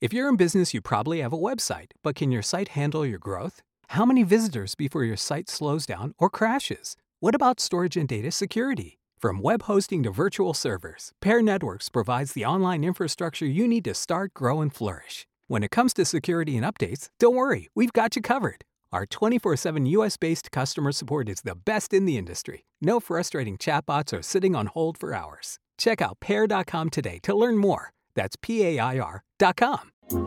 If you're in business, you probably have a website, but can your site handle your growth? How many visitors before your site slows down or crashes? What about storage and data security? From web hosting to virtual servers, Pair Networks provides the online infrastructure you need to start, grow, and flourish. When it comes to security and updates, don't worry, we've got you covered. Our 24/7 US-based customer support is the best in the industry. No frustrating chatbots or sitting on hold for hours. Check out pair.com today to learn more. That's PAIR.com.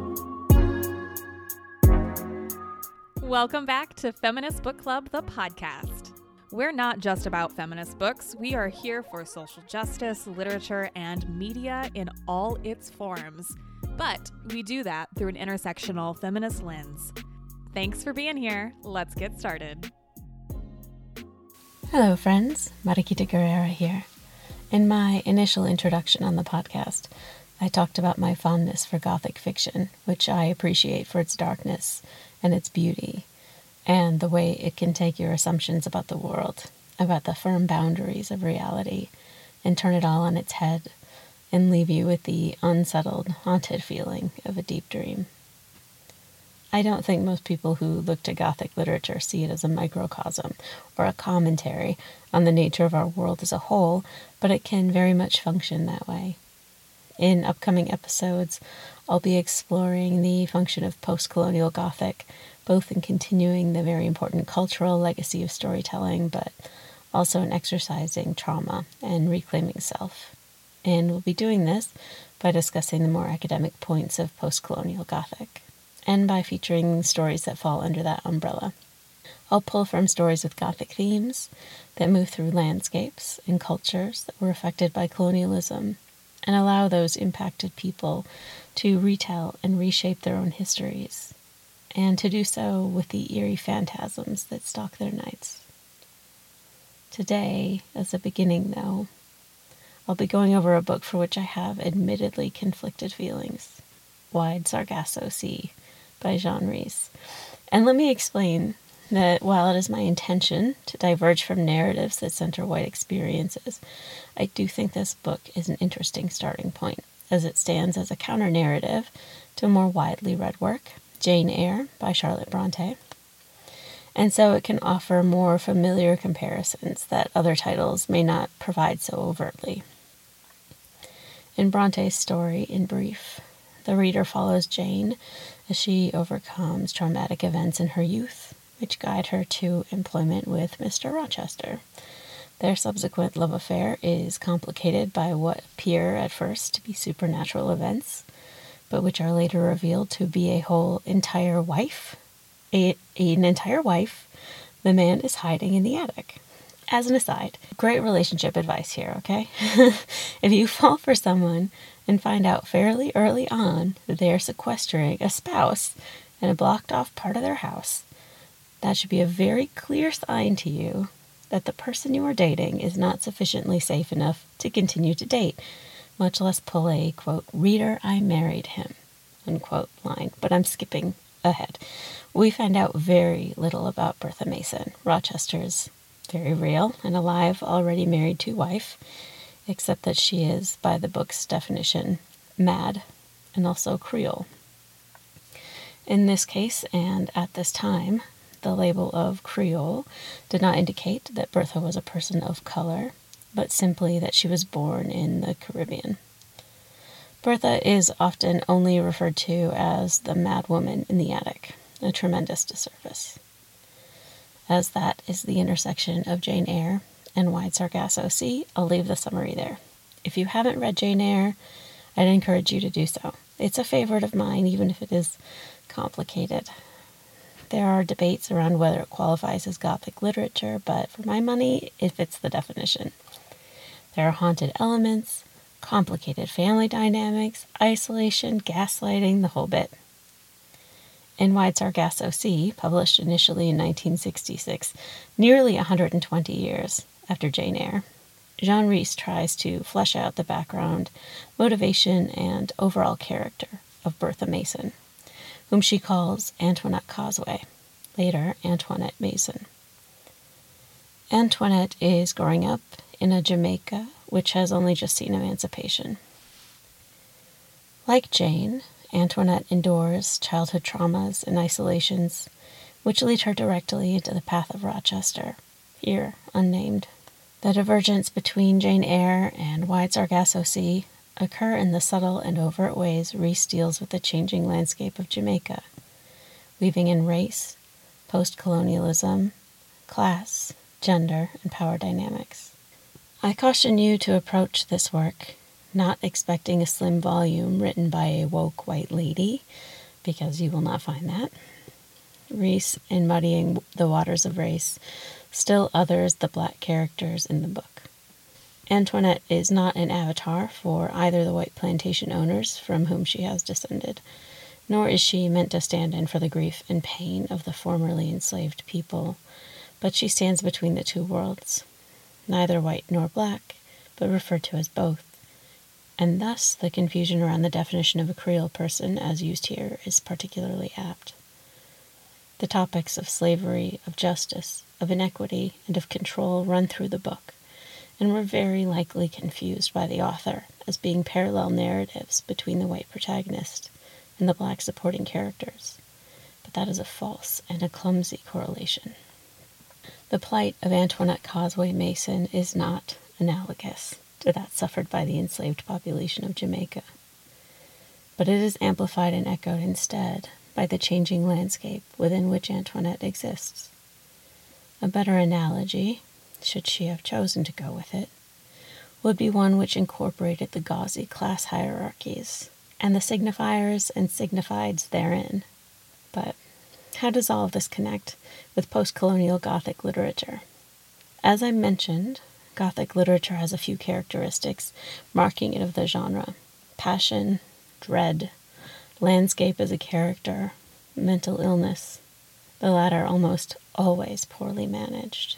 Welcome back to Feminist Book Club, the podcast. We're not just about feminist books. We are here for social justice, literature, and media in all its forms. But we do that through an intersectional feminist lens. Thanks for being here. Let's get started. Hello, friends. Mariquita Guerrera here. In my initial introduction on the podcast, I talked about my fondness for Gothic fiction, which I appreciate for its darkness and its beauty, and the way it can take your assumptions about the world, about the firm boundaries of reality, and turn it all on its head, and leave you with the unsettled, haunted feeling of a deep dream. I don't think most people who look to Gothic literature see it as a microcosm or a commentary on the nature of our world as a whole, but it can very much function that way. In upcoming episodes, I'll be exploring the function of post-colonial Gothic, both in continuing the very important cultural legacy of storytelling, but also in exercising trauma and reclaiming self. And we'll be doing this by discussing the more academic points of post-colonial Gothic, and by featuring stories that fall under that umbrella. I'll pull from stories with Gothic themes that move through landscapes and cultures that were affected by colonialism, and allow those impacted people to retell and reshape their own histories, and to do so with the eerie phantasms that stalk their nights. Today, as a beginning though, I'll be going over a book for which I have admittedly conflicted feelings, Wide Sargasso Sea by Jean Rhys. And let me explain that while it is my intention to diverge from narratives that center white experiences, I do think this book is an interesting starting point, as it stands as a counter-narrative to a more widely read work, Jane Eyre by Charlotte Bronte, and so it can offer more familiar comparisons that other titles may not provide so overtly. In Bronte's story, in brief, the reader follows Jane as she overcomes traumatic events in her youth, which guide her to employment with Mr. Rochester. Their subsequent love affair is complicated by what appear at first to be supernatural events, but which are later revealed to be an entire wife. The man is hiding in the attic. As an aside, great relationship advice here, okay? If you fall for someone and find out fairly early on that they are sequestering a spouse in a blocked off part of their house, that should be a very clear sign to you that the person you are dating is not sufficiently safe enough to continue to date, much less pull a, quote, "reader, I married him," unquote line. But I'm skipping ahead. We find out very little about Bertha Mason, Rochester's very real and alive, already married to wife, except that she is, by the book's definition, mad and also Creole. In this case, and at this time, the label of Creole did not indicate that Bertha was a person of color, but simply that she was born in the Caribbean. Bertha is often only referred to as the mad woman in the attic, a tremendous disservice. As that is the intersection of Jane Eyre and Wide Sargasso Sea, I'll leave the summary there. If you haven't read Jane Eyre, I'd encourage you to do so. It's a favorite of mine, even if it is complicated. There are debates around whether it qualifies as Gothic literature, but for my money, it fits the definition. There are haunted elements, complicated family dynamics, isolation, gaslighting, the whole bit. In Wide Sargasso Sea, published initially in 1966, nearly 120 years after Jane Eyre, Jean Rhys tries to flesh out the background, motivation, and overall character of Bertha Mason, whom she calls Antoinette Causeway, later Antoinette Mason. Antoinette is growing up in a Jamaica which has only just seen emancipation. Like Jane, Antoinette endures childhood traumas and isolations, which lead her directly into the path of Rochester, here unnamed. The divergence between Jane Eyre and Wide Sargasso Sea occur in the subtle and overt ways Rees deals with the changing landscape of Jamaica, weaving in race, post-colonialism, class, gender, and power dynamics. I caution you to approach this work not expecting a slim volume written by a woke white lady, because you will not find that. Rees, in muddying the waters of race, still others the black characters in the book. Antoinette is not an avatar for either the white plantation owners from whom she has descended, nor is she meant to stand in for the grief and pain of the formerly enslaved people, but she stands between the two worlds, neither white nor black, but referred to as both, and thus the confusion around the definition of a Creole person as used here is particularly apt. The topics of slavery, of justice, of inequity, and of control run through the book, and were very likely confused by the author as being parallel narratives between the white protagonist and the black supporting characters, but that is a false and a clumsy correlation. The plight of Antoinette Causeway Mason is not analogous to that suffered by the enslaved population of Jamaica, but it is amplified and echoed instead by the changing landscape within which Antoinette exists. A better analogy, should she have chosen to go with it, would be one which incorporated the gauzy class hierarchies and the signifiers and signifieds therein. But how does all of this connect with post-colonial Gothic literature? As I mentioned, Gothic literature has a few characteristics marking it of the genre: passion, dread, landscape as a character, mental illness, the latter almost always poorly managed.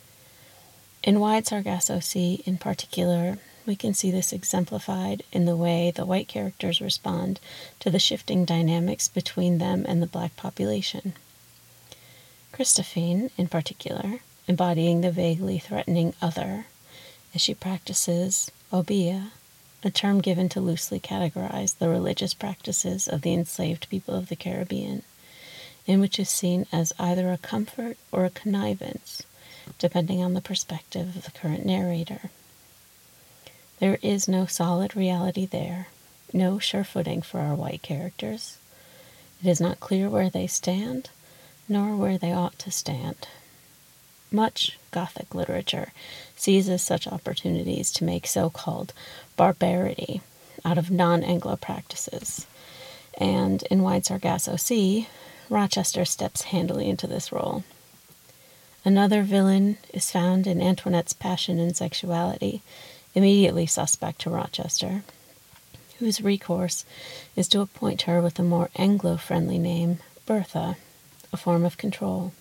In Wide Sargasso Sea, in particular, we can see this exemplified in the way the white characters respond to the shifting dynamics between them and the black population. Christophine, in particular, embodying the vaguely threatening other, as she practices obeah, a term given to loosely categorize the religious practices of the enslaved people of the Caribbean, and which is seen as either a comfort or a connivance, depending on the perspective of the current narrator. There is no solid reality there, no sure footing for our white characters. It is not clear where they stand, nor where they ought to stand. Much Gothic literature seizes such opportunities to make so-called barbarity out of non-Anglo practices, and in Wide Sargasso Sea, Rochester steps handily into this role. Another villain is found in Antoinette's passion and sexuality, immediately suspect to Rochester, whose recourse is to appoint her with a more Anglo-friendly name, Bertha, a form of control.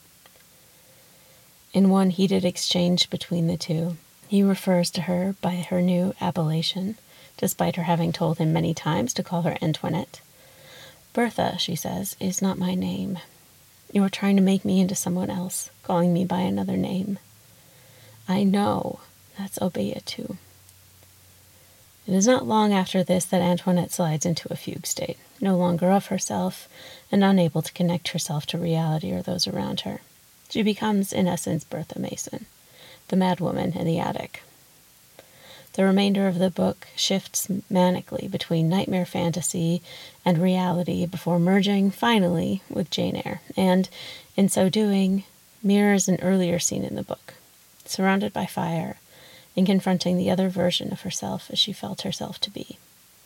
In one heated exchange between the two, he refers to her by her new appellation, despite her having told him many times to call her Antoinette. Bertha, she says, is not my name. You are trying to make me into someone else, calling me by another name. I know, that's obeah too. It is not long after this that Antoinette slides into a fugue state, no longer of herself, and unable to connect herself to reality or those around her. She becomes, in essence, Bertha Mason, the madwoman in the attic. The remainder of the book shifts manically between nightmare fantasy and reality before merging, finally, with Jane Eyre, and, in so doing, mirrors an earlier scene in the book, surrounded by fire and confronting the other version of herself as she felt herself to be.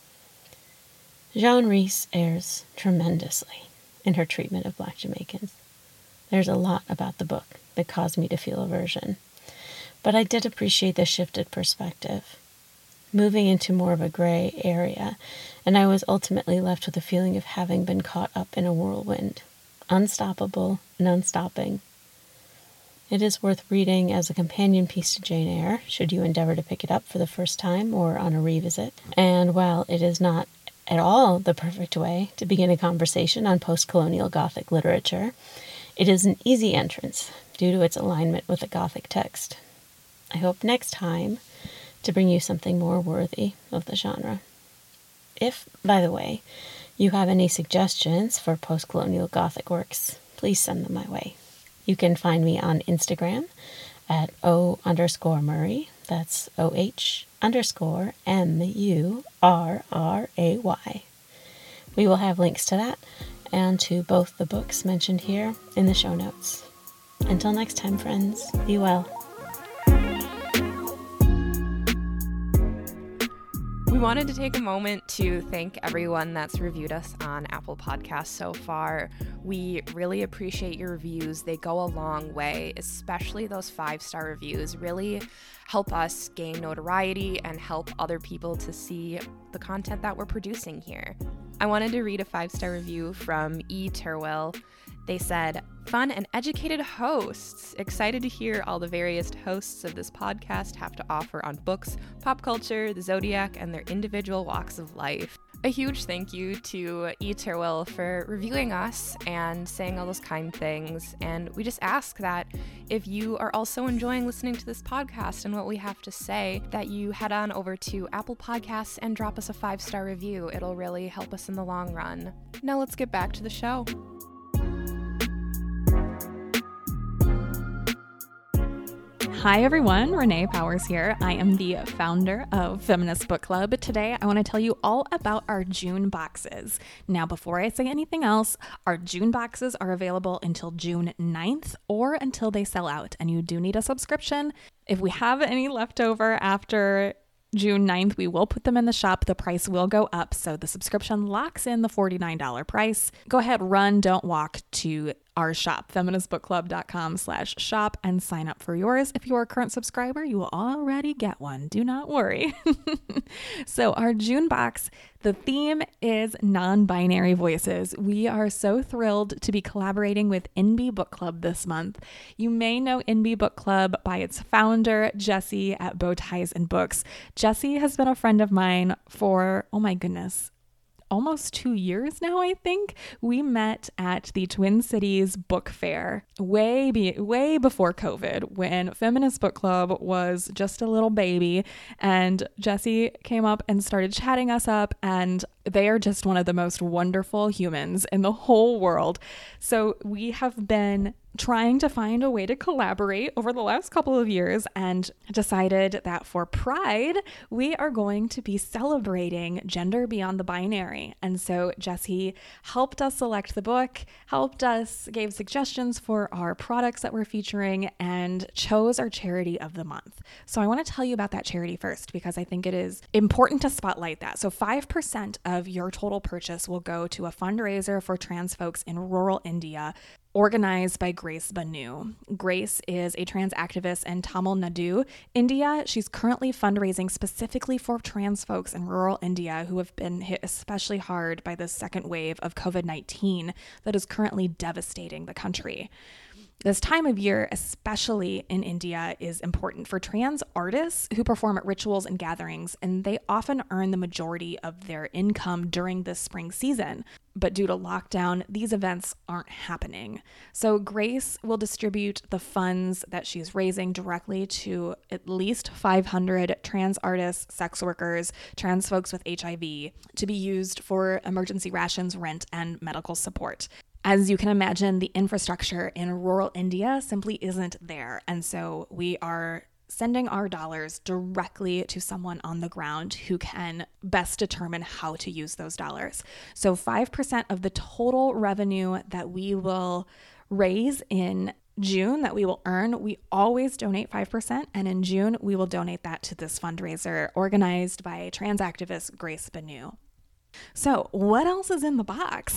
Joan Rees errs tremendously in her treatment of Black Jamaicans. There's a lot about the book that caused me to feel aversion, but I did appreciate the shifted perspective, moving into more of a gray area, and I was ultimately left with a feeling of having been caught up in a whirlwind, unstoppable and unstopping. It is worth reading as a companion piece to Jane Eyre, should you endeavor to pick it up for the first time or on a revisit, and while it is not at all the perfect way to begin a conversation on post-colonial Gothic literature, it is an easy entrance due to its alignment with the Gothic text. I hope next time to bring you something more worthy of the genre. If, by the way, you have any suggestions for post-colonial Gothic works, please send them my way. You can find me on Instagram at O_Murray. That's OH_MURRAY. We will have links to that and to both the books mentioned here in the show notes. Until next time, friends, be well. We wanted to take a moment to thank everyone that's reviewed us on Apple Podcasts so far. We really appreciate your reviews. They go a long way, especially those 5-star reviews really help us gain notoriety and help other people to see the content that we're producing here. I wanted to read a 5-star review from E. Terwell. They said, "Fun and educated hosts. Excited to hear all the various hosts of this podcast have to offer on books, pop culture, the Zodiac, and their individual walks of life." A huge thank you to E. Terwell for reviewing us and saying all those kind things. And we just ask that if you are also enjoying listening to this podcast and what we have to say, that you head on over to Apple Podcasts and drop us a 5-star review. It'll really help us in the long run. Now let's get back to the show. Hi everyone, Renee Powers here. I am the founder of Feminist Book Club. Today I want to tell you all about our June boxes. Now before I say anything else, our June boxes are available until June 9th or until they sell out, and you do need a subscription. If we have any left over after June 9th, we will put them in the shop. The price will go up, so the subscription locks in the $49 price. Go ahead, run, don't walk to our shop, feministbookclub.com/shop, and sign up for yours. If you are a current subscriber, you will already get one. Do not worry. So our June box, the theme is non-binary voices. We are so thrilled to be collaborating with INBI Book Club this month. You may know INBI Book Club by its founder, Jessie at Bowties and Books. Jessie has been a friend of mine for, oh my goodness, almost 2 years now, I think. We met at the Twin Cities Book Fair way before COVID, when Feminist Book Club was just a little baby, and Jessie came up and started chatting us up, and they are just one of the most wonderful humans in the whole world. So we have been trying to find a way to collaborate over the last couple of years and decided that for Pride, we are going to be celebrating gender beyond the binary. And so Jessie helped us select the book, gave suggestions for our products that we're featuring, and chose our charity of the month. So I want to tell you about that charity first, because I think it is important to spotlight that. So 5% of your total purchase will go to a fundraiser for trans folks in rural India, organized by Grace Banu. Grace is a trans activist in Tamil Nadu, India. She's currently fundraising specifically for trans folks in rural India who have been hit especially hard by the second wave of COVID-19 that is currently devastating the country. This time of year, especially in India, is important for trans artists who perform at rituals and gatherings, and they often earn the majority of their income during this spring season. But due to lockdown, these events aren't happening. So Grace will distribute the funds that she's raising directly to at least 500 trans artists, sex workers, trans folks with HIV, to be used for emergency rations, rent, and medical support. As you can imagine, the infrastructure in rural India simply isn't there. And so we are sending our dollars directly to someone on the ground who can best determine how to use those dollars. So 5% of the total revenue that we will raise in June, that we will earn, we always donate 5%. And in June, we will donate that to this fundraiser organized by trans activist Grace Banu. So what else is in the box?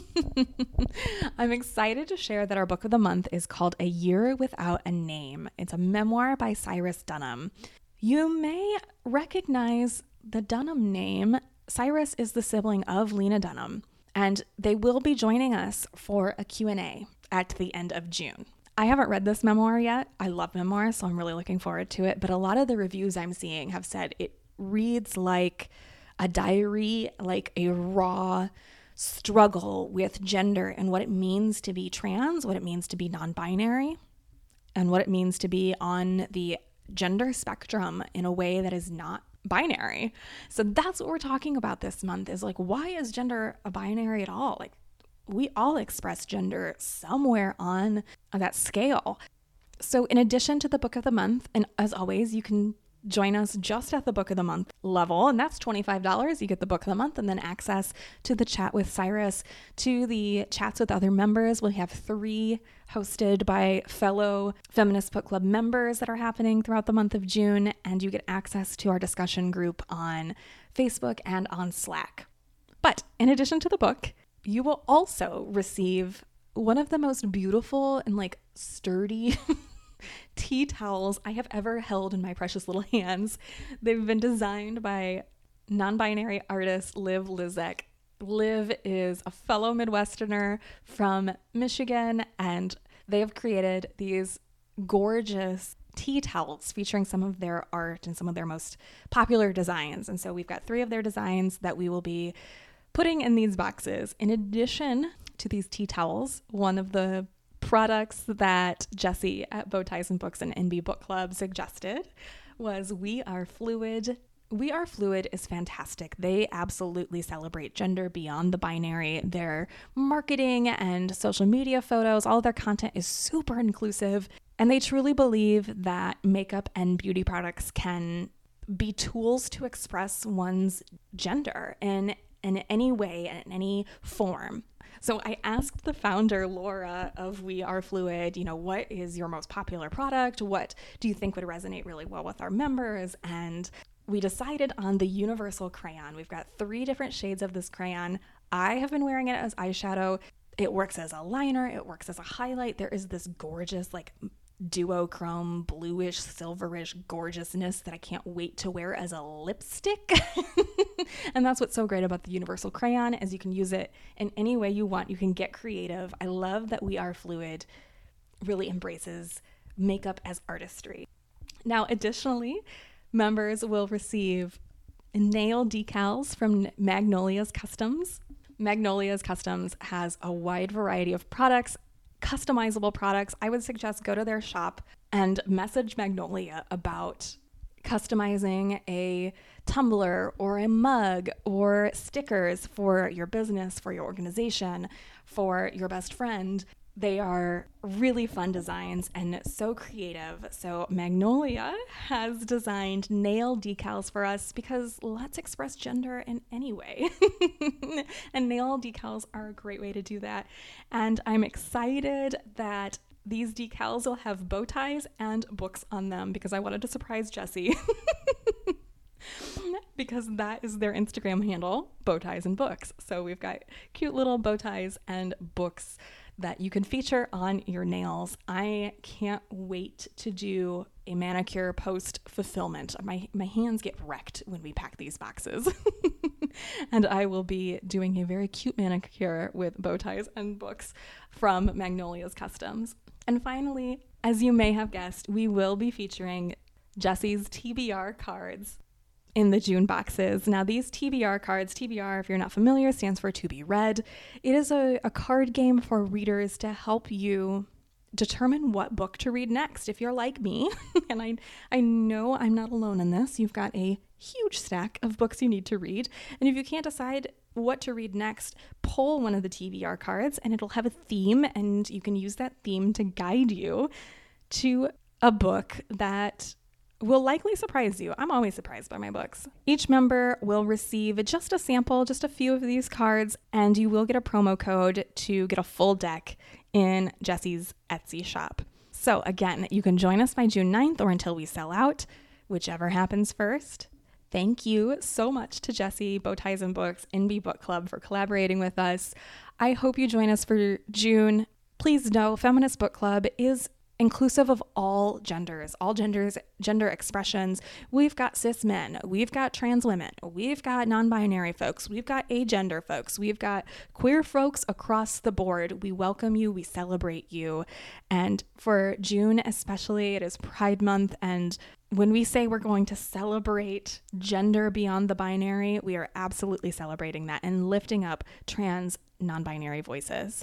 I'm excited to share that our book of the month is called A Year Without a Name. It's a memoir by Cyrus Dunham. You may recognize the Dunham name. Cyrus is the sibling of Lena Dunham, and they will be joining us for a Q&A at the end of June. I haven't read this memoir yet. I love memoirs, so I'm really looking forward to it. But a lot of the reviews I'm seeing have said it reads like a diary, like a raw struggle with gender and what it means to be trans, what it means to be non-binary, and what it means to be on the gender spectrum in a way that is not binary. So that's what we're talking about this month, is like, why is gender a binary at all? Like, we all express gender somewhere on that scale. So in addition to the book of the month, and as always, you can join us just at the book of the month level, and that's $25. You get the book of the month and then access to the chat with Cyrus, to the chats with other members. We have 3 hosted by fellow Feminist Book Club members that are happening throughout the month of June, and you get access to our discussion group on Facebook and on Slack. But in addition to the book, you will also receive one of the most beautiful and like sturdy tea towels I have ever held in my precious little hands. They've been designed by non-binary artist Liv Lizek. Liv is a fellow Midwesterner from Michigan, and they have created these gorgeous tea towels featuring some of their art and some of their most popular designs. And so we've got 3 of their designs that we will be putting in these boxes. In addition to these tea towels, one of the products that Jessie at Bowties and Books and NB Book Club suggested was We Are Fluid. We Are Fluid is fantastic. They absolutely celebrate gender beyond the binary. Their marketing and social media photos, all of their content is super inclusive, and they truly believe that makeup and beauty products can be tools to express one's gender in any way and in any form. So I asked the founder, Laura, of We Are Fluid, what is your most popular product? What do you think would resonate really well with our members? And we decided on the Universal Crayon. We've got 3 different shades of this crayon. I have been wearing it as eyeshadow. It works as a liner. It works as a highlight. There is this gorgeous, like, duochrome, bluish, silverish gorgeousness that I can't wait to wear as a lipstick. And that's what's so great about the Universal Crayon, is you can use it in any way you want. You can get creative. I love that We Are Fluid really embraces makeup as artistry. Now, additionally, members will receive nail decals from Magnolia's Customs. Magnolia's Customs has a wide variety of products, customizable products. I would suggest go to their shop and message Magnolia about customizing a tumbler or a mug or stickers for your business, for your organization, for your best friend. They are really fun designs and so creative. So Magnolia has designed nail decals for us because let's express gender in any way. And nail decals are a great way to do that. And I'm excited that these decals will have bow ties and books on them because I wanted to surprise Jessie. Because that is their Instagram handle, Bowties and Books. So we've got cute little bow ties and books that you can feature on your nails. I can't wait to do a manicure post fulfillment. My hands get wrecked when we pack these boxes. And I will be doing a very cute manicure with bow ties and books from Magnolia's Customs. And finally, as you may have guessed, we will be featuring Jessie's TBR cards in the June boxes. Now, these TBR cards, TBR, if you're not familiar, stands for to be read. It is a card game for readers to help you determine what book to read next. If you're like me, and I know I'm not alone in this, you've got a huge stack of books you need to read. And if you can't decide what to read next, pull one of the TBR cards and it'll have a theme, and you can use that theme to guide you to a book that will likely surprise you. I'm always surprised by my books. Each member will receive just a sample, just a few of these cards, and you will get a promo code to get a full deck in Jessie's Etsy shop. So again, you can join us by June 9th or until we sell out, whichever happens first. Thank you so much to Jessie, Bowties and Books, NB Book Club for collaborating with us. I hope you join us for June. Please know Feminist Book Club is inclusive of all genders, gender expressions. We've got cis men, we've got trans women, we've got non-binary folks, we've got agender folks, we've got queer folks across the board. We welcome you, we celebrate you. And for June especially, it is Pride Month, and when we say we're going to celebrate gender beyond the binary, we are absolutely celebrating that and lifting up trans non-binary voices.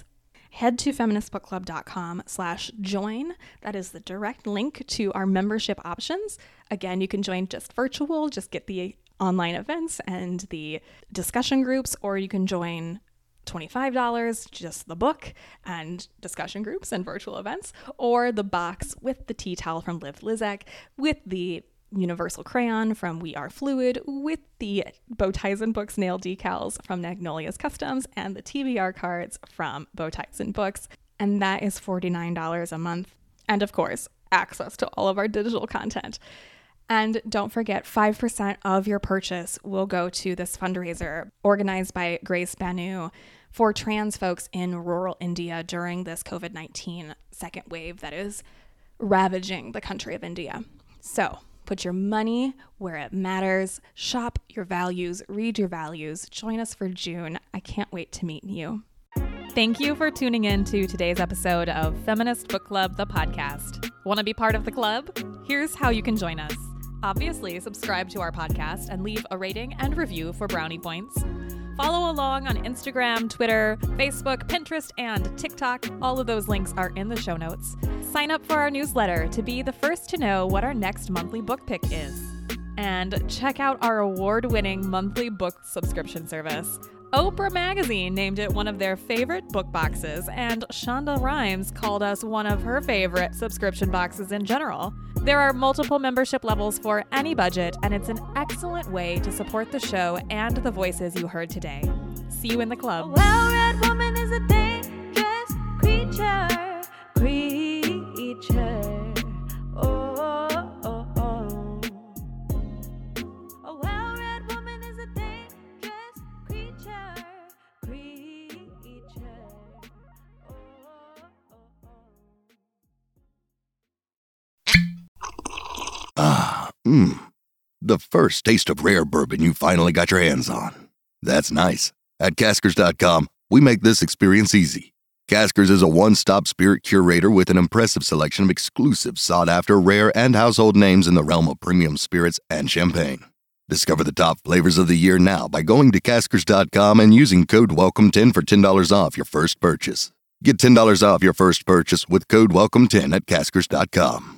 head to feministbookclub.com/join. That is the direct link to our membership options. Again, you can join just virtual, just get the online events and the discussion groups, or you can join $25, just the book and discussion groups and virtual events, or the box with the tea towel from Liv Lizek, with the Universal Crayon from We Are Fluid, with the Bow Ties and Books nail decals from Magnolia's Customs, and the TBR cards from Bow Ties and Books. And that is $49 a month. And of course, access to all of our digital content. And don't forget, 5% of your purchase will go to this fundraiser organized by Grace Banu for trans folks in rural India during this COVID-19 second wave that is ravaging the country of India. So put your money where it matters, shop your values, read your values, join us for June. I can't wait to meet you. Thank you for tuning in to today's episode of Feminist Book Club, the podcast. Want to be part of the club? Here's how you can join us. Obviously, subscribe to our podcast and leave a rating and review for brownie points. Follow along on Instagram, Twitter, Facebook, Pinterest, and TikTok. All of those links are in the show notes. Sign up for our newsletter to be the first to know what our next monthly book pick is. And check out our award-winning monthly book subscription service. Oprah Magazine named it one of their favorite book boxes, and Shonda Rhimes called us one of her favorite subscription boxes in general. There are multiple membership levels for any budget, and it's an excellent way to support the show and the voices you heard today. See you in the club. A well-read woman is a dangerous creature. Oh, oh, oh. A well-read woman is a dangerous creature. The first taste of rare bourbon you finally got your hands on. That's nice. At Caskers.com, we make this experience easy. Caskers is a one-stop spirit curator with an impressive selection of exclusive, sought-after, rare, and household names in the realm of premium spirits and champagne. Discover the top flavors of the year now by going to Caskers.com and using code WELCOME10 for $10 off your first purchase. Get $10 off your first purchase with code WELCOME10 at Caskers.com.